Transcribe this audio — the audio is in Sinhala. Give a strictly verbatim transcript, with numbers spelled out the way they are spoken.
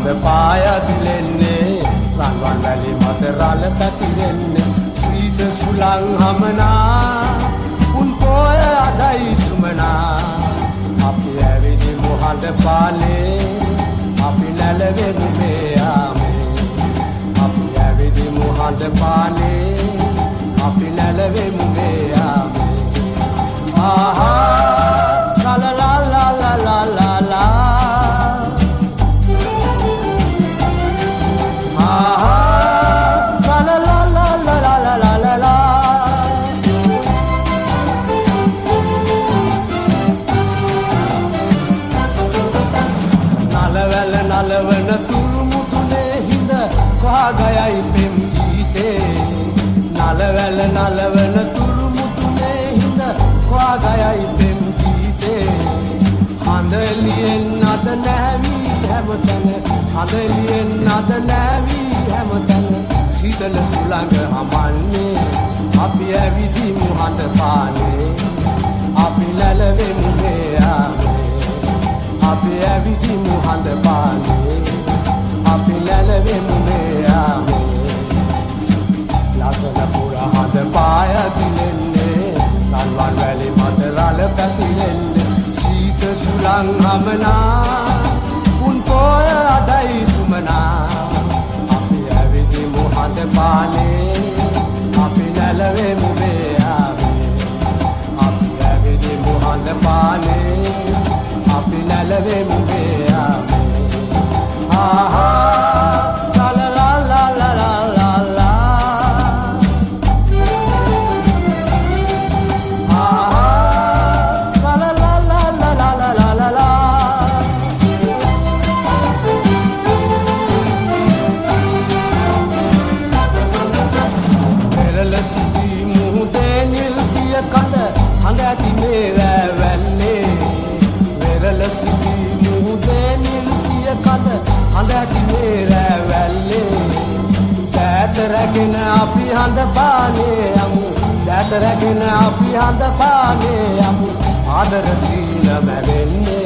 හඳ පාය දිලෙන්නේ රන්වන් වැලි මත රළ පැතිරෙන්නේ සීත සුළං හමනා උන් පොය අදයි සුමනා අපි ඇවිදිමු හඳ පාලේ අපි නැලවෙමු මේ යාමේ අපි ඇවිදිමු හඳ පාලේ අපි නැලවෙමු මේ යාමේ ආහා ලා ලා ලා ලා ලා ලා ලා නලවන තුරුමුතුනේ හිඳ කොහාගයයි පෙම් ගීතේ නලවැල නලවන තුරුමුතුනේ හිඳ කොහාගයයි පෙම් ගීතේ හඳලියෙන් අද නැවි හැමතැන හඳලියෙන් අද නැවි හැමතැන සීතල සුළඟ හමන්නේ අපි ඇවිදිමු හඳ පානේ අපි නැලවෙමු මේ යාමේ අපි ඇවිදිමු හඳ පානේ අපි නැලවෙමු මේ යාමේ ලස්සන පුර හඳ පාය දිලෙන්නේ රන්වන් වැලි මත රළ පැතිරෙන්නේ සීත සුළං හමනා උන් පොය අදයි සුමනා අපි ඇවිදිමු හඳ පානේ අපි නැලවෙමු මේ යාමේ අපි ඇවිදිමු හඳ පානේ අපි නැලවෙමු මේ යාමේ ආහා ලා ලා ලා ලා ලා ලා ලා ආහා ලා ලා ලා ලා ලා ලා ලා ලා පෙරළ සිටි මුහුදේ නිල් පිය කඳ හඳ ඇති මේ වැවැල්ලේ පෙරළ සිටි මුහුදේ නිල් පිය කඳ හඳ ඇති මේ වැවැල්ලේ දෑත රැගෙන අපි හඳ පානේ යමු දෑත රැගෙන අපි හඳ පානේ යමු ආදර සීන මැවෙන්නේ